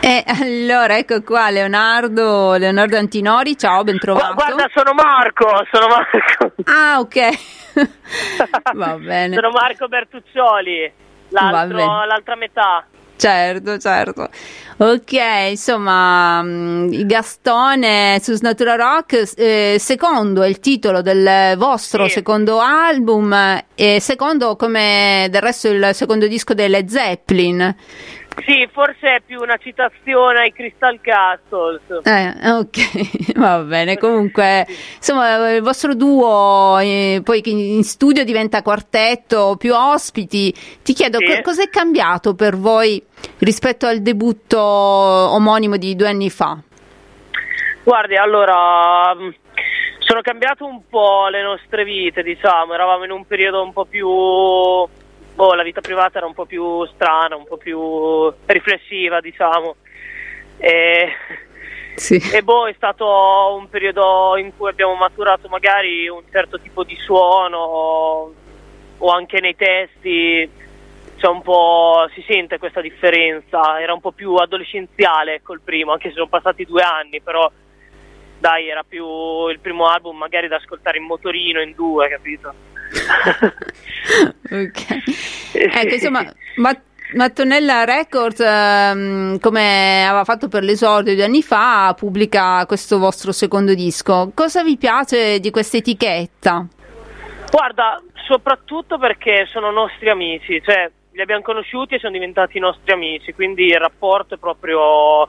E allora ecco qua Leonardo Antinori, ciao, ben trovato. Guarda, sono Marco. Ah, ok. Va bene. Sono Marco Bertuccioli, l'altra metà. Certo. Ok, insomma, Gastone su Snatura Rock, secondo è il titolo del vostro secondo album e secondo come del resto il secondo disco dei Led Zeppelin. Sì, forse è più una citazione ai Crystal Castles. Ok, va bene. Comunque, insomma, il vostro duo poi in studio diventa quartetto, più ospiti. Ti chiedo cosa è cambiato per voi rispetto al debutto omonimo di 2 anni fa? Guardi, allora, sono cambiate un po' le nostre vite, diciamo. Eravamo in un periodo un po' più... la vita privata era un po' più strana, un po' più riflessiva, diciamo. E è stato un periodo in cui abbiamo maturato magari un certo tipo di suono o anche nei testi, c'è un po', si sente questa differenza. Era un po' più adolescenziale col primo, anche se sono passati 2 anni, però dai, era più il primo album magari da ascoltare in motorino, in 2, capito? Ok. Ecco, insomma, Mattonella Records, come aveva fatto per l'esordio 2 anni fa, pubblica questo vostro secondo disco. Cosa vi piace di questa etichetta? Guarda, soprattutto perché sono nostri amici, cioè li abbiamo conosciuti e sono diventati nostri amici, quindi il rapporto è proprio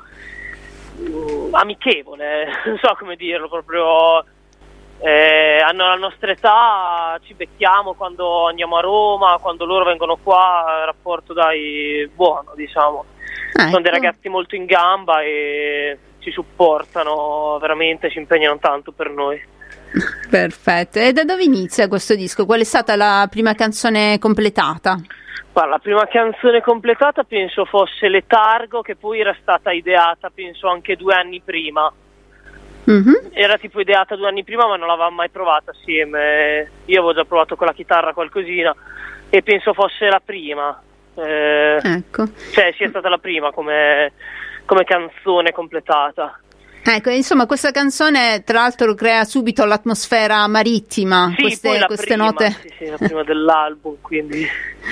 amichevole, non so come dirlo, proprio hanno la nostra età, ci becchiamo quando andiamo a Roma, quando loro vengono qua, il rapporto buono, diciamo. Ecco. Sono dei ragazzi molto in gamba e ci supportano, veramente ci impegnano tanto per noi. Perfetto. E da dove inizia questo disco? Qual è stata la prima canzone completata? La prima canzone completata penso fosse Letargo, che poi era stata ideata penso anche 2 anni prima. Mm-hmm. Era tipo ideata 2 anni prima, ma non l'avevamo mai provata assieme. Io avevo già provato con la chitarra qualcosina e penso fosse la prima. Ecco. Cioè sia stata la prima come canzone completata. Ecco, insomma, questa canzone tra l'altro crea subito l'atmosfera marittima, sì, queste prima, note. Sì, la prima dell'album, quindi.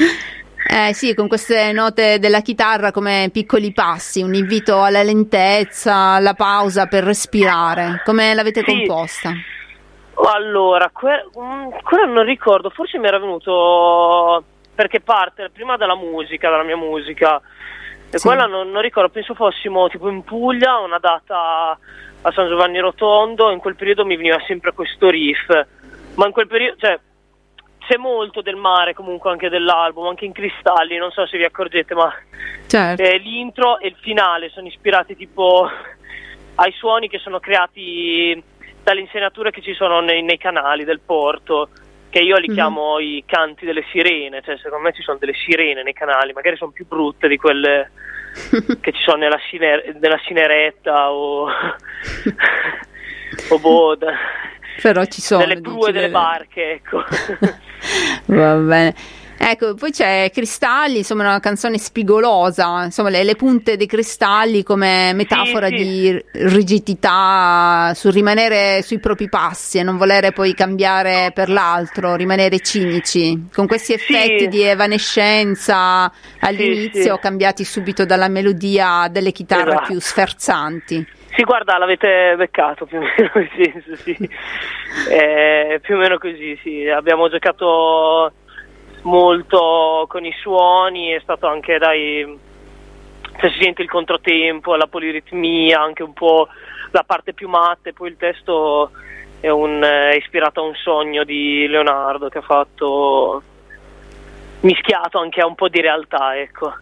Sì, con queste note della chitarra come piccoli passi, un invito alla lentezza, alla pausa per respirare. Come l'avete composta? Allora, quello non ricordo, forse mi era venuto perché parte prima dalla mia musica. E quella non ricordo, penso fossimo tipo in Puglia, una data a San Giovanni Rotondo, in quel periodo mi veniva sempre questo riff, ma in quel periodo, cioè, c'è molto del mare comunque anche dell'album, anche in Cristalli, non so se vi accorgete, ma certo. L'intro e il finale sono ispirati tipo ai suoni che sono creati dalle insenature che ci sono nei canali del porto, che io li chiamo i canti delle sirene, cioè secondo me ci sono delle sirene nei canali, magari sono più brutte di quelle che ci sono nella Cineretta o Boda, però ci sono delle prue delle barche, ecco. Va bene. Ecco, poi c'è Cristalli, insomma una canzone spigolosa, insomma le punte dei cristalli come metafora di rigidità, sul rimanere sui propri passi e non volere poi cambiare per l'altro, rimanere cinici, con questi effetti di evanescenza all'inizio cambiati subito dalla melodia delle chitarre più sferzanti. Sì, guarda, l'avete beccato più o meno, nel senso, sì. Più o meno così, sì. Abbiamo giocato molto con i suoni, è stato anche se si sente il controtempo, la poliritmia, anche un po' la parte più matta, e poi il testo è ispirato a un sogno di Leonardo che ha fatto, mischiato anche a un po' di realtà, ecco.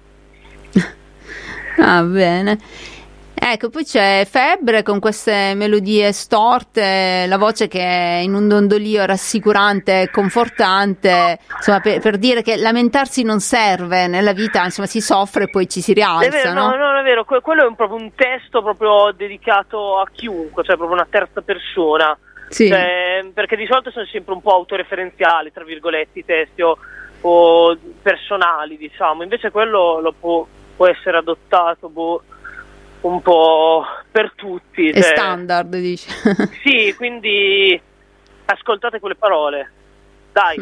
Ah, bene. Ecco, poi c'è Febbre con queste melodie storte, la voce che è in un dondolio rassicurante e confortante, insomma, per dire che lamentarsi non serve nella vita, insomma, si soffre e poi ci si rialza, è vero, no? No, è vero, quello è proprio un testo proprio dedicato a chiunque, cioè proprio una terza persona, cioè, perché di solito sono sempre un po' autoreferenziali, tra virgolette, i testi o personali, diciamo, invece quello può essere adottato, un po' per tutti. È standard, dici. Sì, quindi ascoltate quelle parole, dai.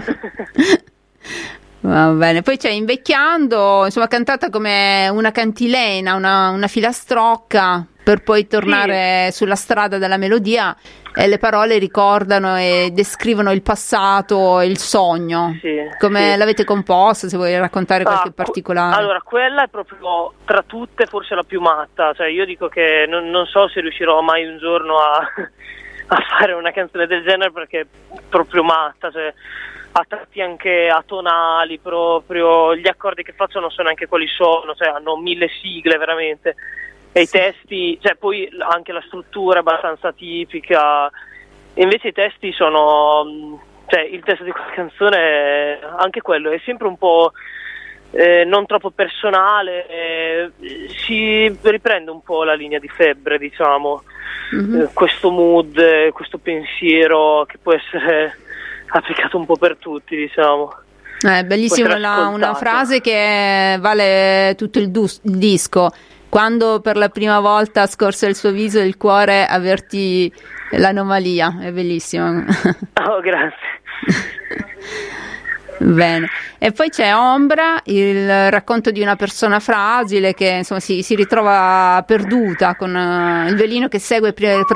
Va bene, poi c'è Invecchiando, insomma, cantata come una cantilena, una filastrocca, per poi tornare sulla strada della melodia, e le parole ricordano e descrivono il passato e il sogno. Come l'avete composta, se vuoi raccontare qualche particolare? Allora, quella è proprio tra tutte forse la più matta, cioè io dico che non so se riuscirò mai un giorno a fare una canzone del genere, perché è proprio matta, cioè a tratti anche atonali, proprio gli accordi che faccio non so neanche quali sono, cioè hanno 1000 sigle veramente, e i testi, cioè poi anche la struttura è abbastanza tipica, e invece i testi sono, cioè il testo di quella canzone, anche quello è sempre un po' non troppo personale, si riprende un po' la linea di Febbre, diciamo, questo mood, questo pensiero che può essere applicato un po' per tutti, diciamo. Bellissima una frase che vale tutto il disco. Quando per la prima volta scorse il suo viso il cuore avvertì l'anomalia. È bellissimo. Oh, grazie. Bene, e poi c'è Ombra, il racconto di una persona fragile che insomma si ritrova perduta con il violino che segue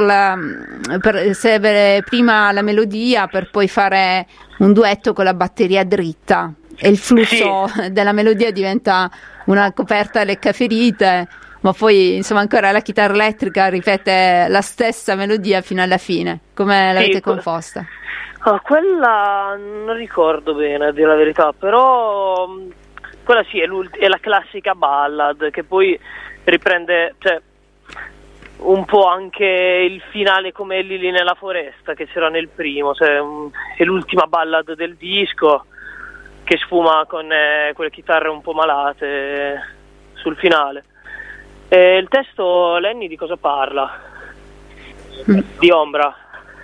prima la melodia per poi fare un duetto con la batteria dritta, e il flusso della melodia diventa una coperta leccaferite, ma poi insomma ancora la chitarra elettrica ripete la stessa melodia fino alla fine. Come l'avete composta? Quella non ricordo bene, a dire la verità, però quella sì è la classica ballad che poi riprende, cioè, un po' anche il finale come Lili nella foresta che c'era nel primo, cioè è l'ultima ballad del disco che sfuma con quelle chitarre un po' malate sul finale. E il testo, Lenny, di cosa parla? Di Ombra.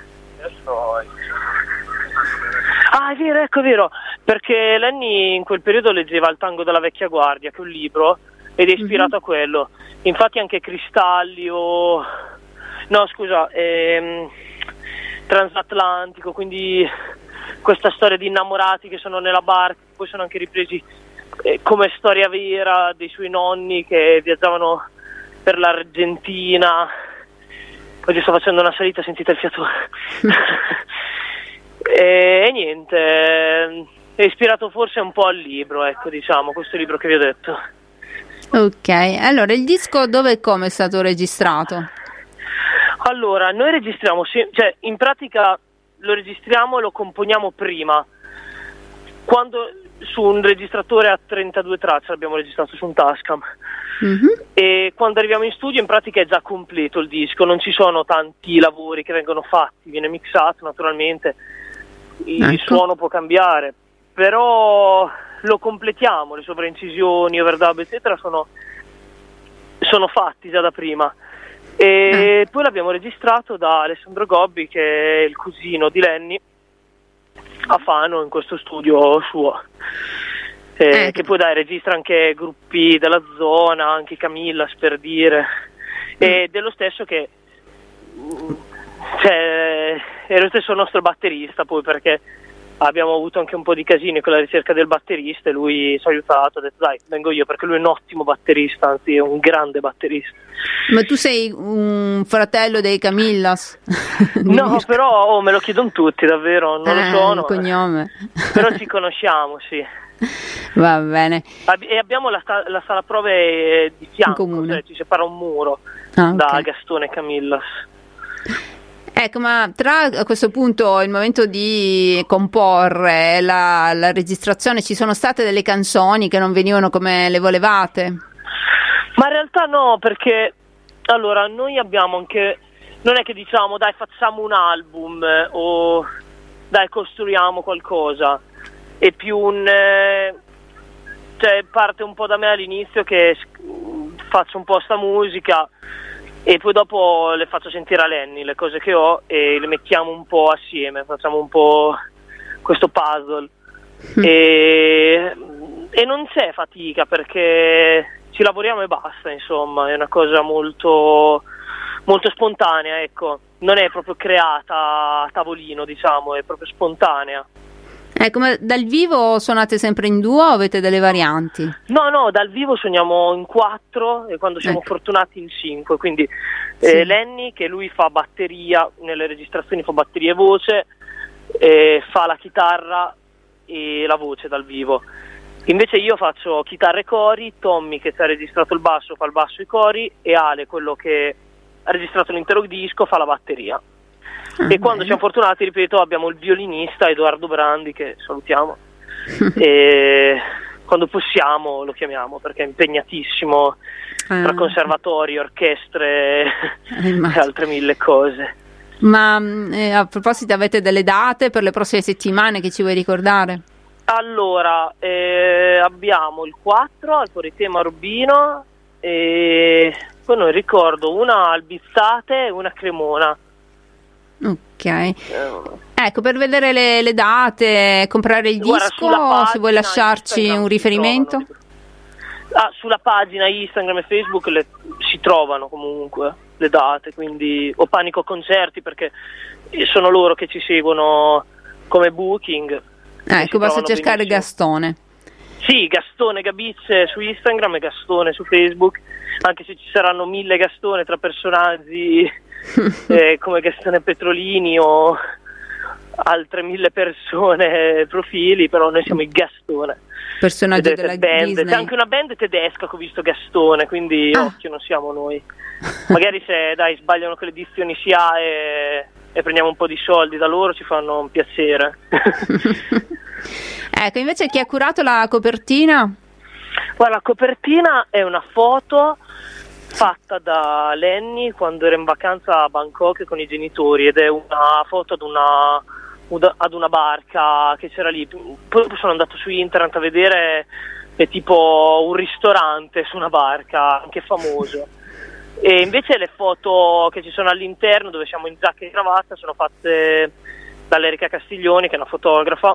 Ah, è vero, perché Lenny in quel periodo leggeva Il tango della vecchia guardia, che è un libro, ed è ispirato a quello. Infatti anche Cristalli Transatlantico, quindi questa storia di innamorati che sono nella barca, poi sono anche ripresi come storia vera dei suoi nonni che viaggiavano per l'Argentina. Oggi sto facendo una salita, sentite il fiato. E niente, è ispirato forse un po' al libro, ecco, diciamo, questo libro che vi ho detto. Ok, allora il disco dove e come è stato registrato? Allora, noi registriamo, cioè in pratica lo registriamo e lo componiamo prima, quando su un registratore a 32 tracce, l'abbiamo registrato su un Tascam. E quando arriviamo in studio in pratica è già completo il disco, non ci sono tanti lavori che vengono fatti, viene mixato naturalmente, il suono può cambiare, però lo completiamo, le sovraincisioni, overdub eccetera sono fatti già da prima, e poi l'abbiamo registrato da Alessandro Gobbi, che è il cugino di Lenny, a Fano, in questo studio suo. Che poi registra anche gruppi della zona, anche Camillas, per dire, ed è lo stesso che è lo stesso nostro batterista, poi, perché abbiamo avuto anche un po' di casini con la ricerca del batterista e lui ci ha aiutato, ha detto dai, vengo io, perché lui è un ottimo batterista, anzi è un grande batterista. Ma tu sei un fratello dei Camillas? No, però me lo chiedono tutti, davvero, non lo sono. Il cognome. Però ci conosciamo, sì. Va bene. E abbiamo la sala prove di fianco, cioè ci separa un muro da Gastone e Camillas. Ecco, ma tra a questo punto il momento di comporre la registrazione, ci sono state delle canzoni che non venivano come le volevate? Ma in realtà no, perché allora noi abbiamo anche, non è che diciamo dai facciamo un album o dai costruiamo qualcosa, è più cioè parte un po' da me all'inizio, che faccio un po' sta musica e poi dopo le faccio sentire a Lenny le cose che ho e le mettiamo un po' assieme, facciamo un po' questo puzzle. E E non c'è fatica perché ci lavoriamo e basta, insomma, è una cosa molto, molto spontanea, ecco, non è proprio creata a tavolino, diciamo, è proprio spontanea. Ecco, ma dal vivo suonate sempre in duo o avete delle varianti? No, dal vivo suoniamo in 4 e quando siamo fortunati in 5, quindi Lenny, che lui fa batteria, nelle registrazioni fa batteria e voce, fa la chitarra e la voce dal vivo. Invece io faccio chitarra e cori, Tommy che ci ha registrato il basso fa il basso e i cori e Ale, quello che ha registrato l'intero disco, fa la batteria. E quando siamo fortunati, ripeto, abbiamo il violinista Edoardo Brandi, che salutiamo, e quando possiamo lo chiamiamo perché è impegnatissimo tra conservatori, orchestre e altre 1000 cose. Ma a proposito, avete delle date per le prossime settimane che ci vuoi ricordare? Allora, abbiamo il 4 al Politema Rubino e poi non ricordo, una al Bizzate e una a Cremona. Ok, ecco, per vedere le date, comprare il disco, se vuoi lasciarci Instagram un riferimento. Sulla pagina Instagram e Facebook si trovano comunque le date, quindi o Panico Concerti, perché sono loro che ci seguono come booking. Ecco, basta cercare benissimo. Gastone. Sì, Gastone Gabizze su Instagram e Gastone su Facebook, anche se ci saranno 1000 Gastone tra personaggi come Gastone Petrolini o altre 1000 persone, profili, però noi siamo il Gastone. Personaggio della band. Disney. C'è anche una band tedesca che ho visto Gastone, quindi occhio, non siamo noi. Magari se sbagliano con le edizioni SIA e prendiamo un po' di soldi da loro, ci fanno un piacere. Ecco, invece chi ha curato la copertina? Guarda, la copertina è una foto fatta da Lenny quando era in vacanza a Bangkok con i genitori ed è una foto ad una barca che c'era lì. Poi sono andato su internet a vedere, è tipo un ristorante su una barca, anche famoso. E invece le foto che ci sono all'interno, dove siamo in giacca e cravatta, sono fatte dall'Erica Castiglioni, che è una fotografa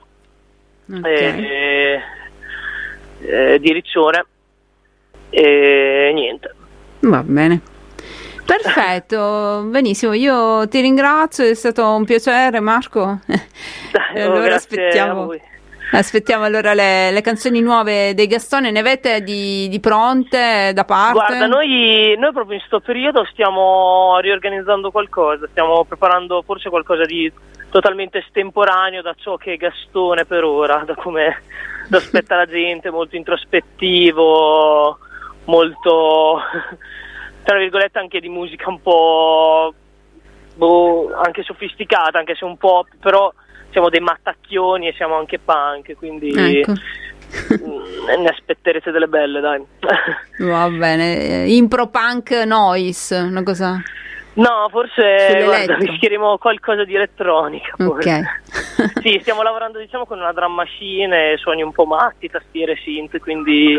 di Riccione, e niente. Va bene, perfetto, benissimo, io ti ringrazio, è stato un piacere, Marco. Allora aspettiamo allora le canzoni nuove dei Gastone. Ne avete di pronte da parte? Guarda, noi proprio in questo periodo stiamo riorganizzando qualcosa, stiamo preparando forse qualcosa di totalmente estemporaneo da ciò che è Gastone per ora, da come lo aspetta la gente, molto introspettivo, molto tra virgolette anche di musica un po' anche sofisticata, anche se un po', però siamo dei mattacchioni e siamo anche punk, quindi ecco. Ne aspetterete delle belle, dai. Va bene, impro punk noise, una cosa. No, forse guarda, rischieremo qualcosa di elettronica. Ok. Sì, stiamo lavorando diciamo con una drum machine, suoni un po' matti, tastiere synth, quindi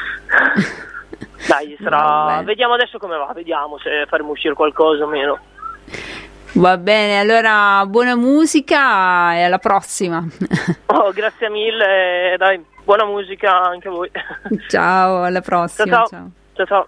dai, sarà. Vediamo adesso come va, vediamo se faremo uscire qualcosa o meno. Va bene, allora buona musica e alla prossima. Oh, grazie mille, dai, buona musica anche a voi. Ciao, alla prossima. Ciao.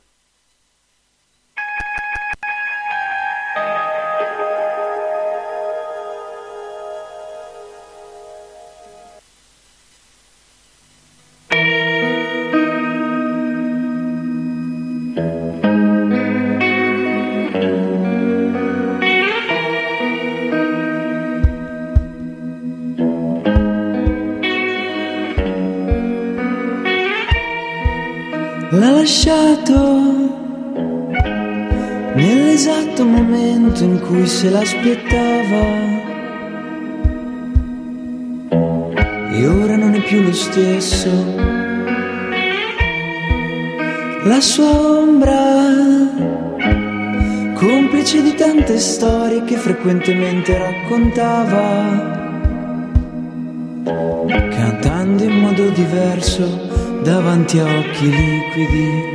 L'ha lasciato nell'esatto momento in cui se l'aspettava e ora non è più lo stesso. La sua ombra, complice di tante storie che frequentemente raccontava, cantando in modo diverso davanti a occhi liquidi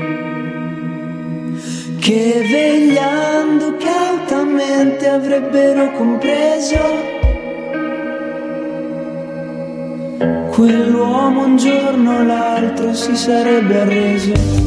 che vegliando cautamente avrebbero compreso quell'uomo un giorno o l'altro si sarebbe arreso.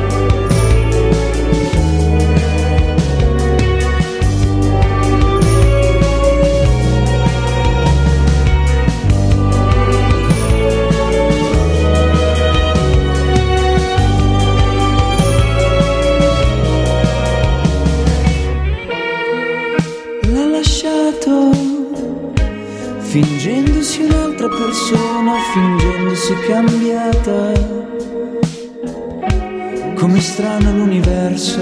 Fingendosi un'altra persona, fingendosi cambiata. Come strano l'universo,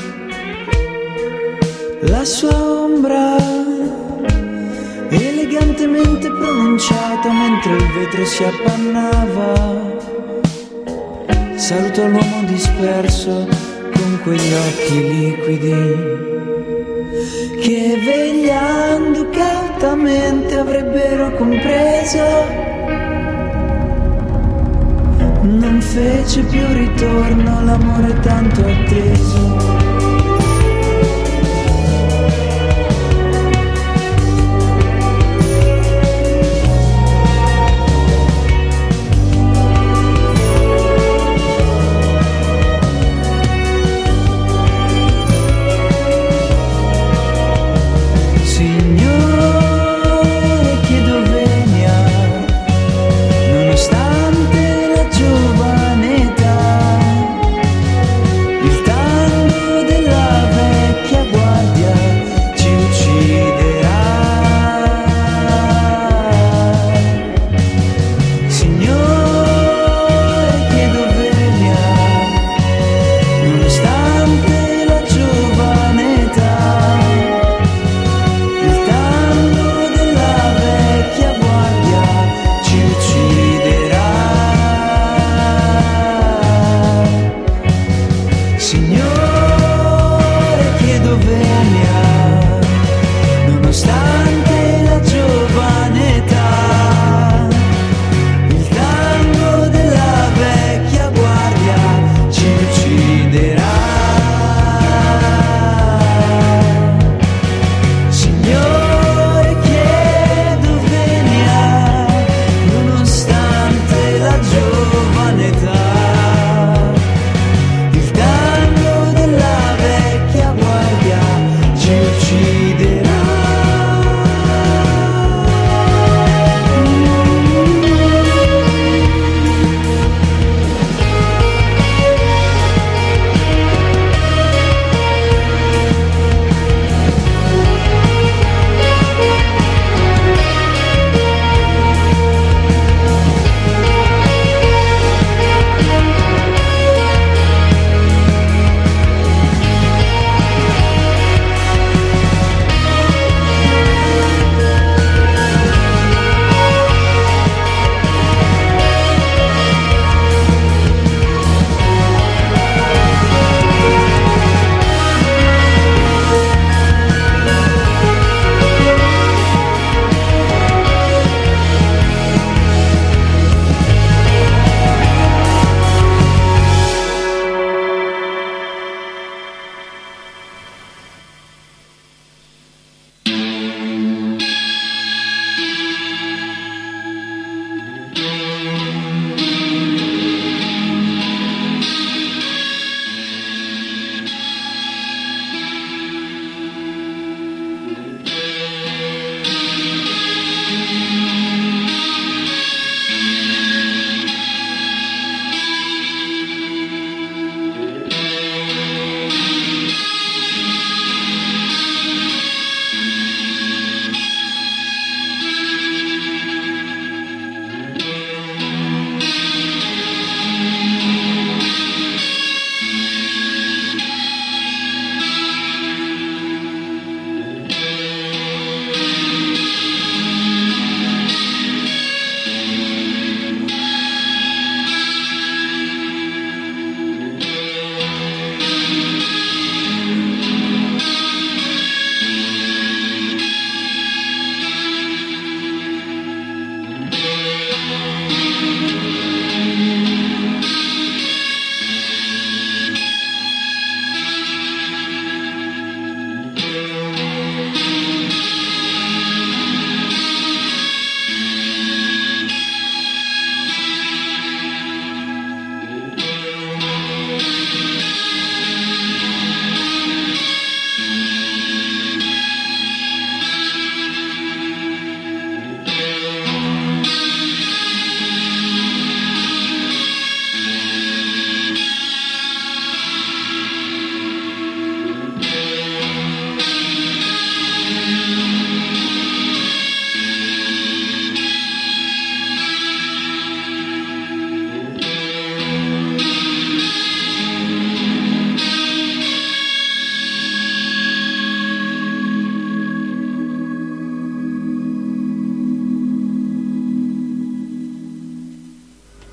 la sua ombra elegantemente pronunciata mentre il vetro si appannava. Salutò l'uomo disperso con quegli occhi liquidi che vegliando cautamente avrebbero compreso. Non fece più ritorno l'amore tanto atteso.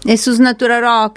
E su Snatura Rock?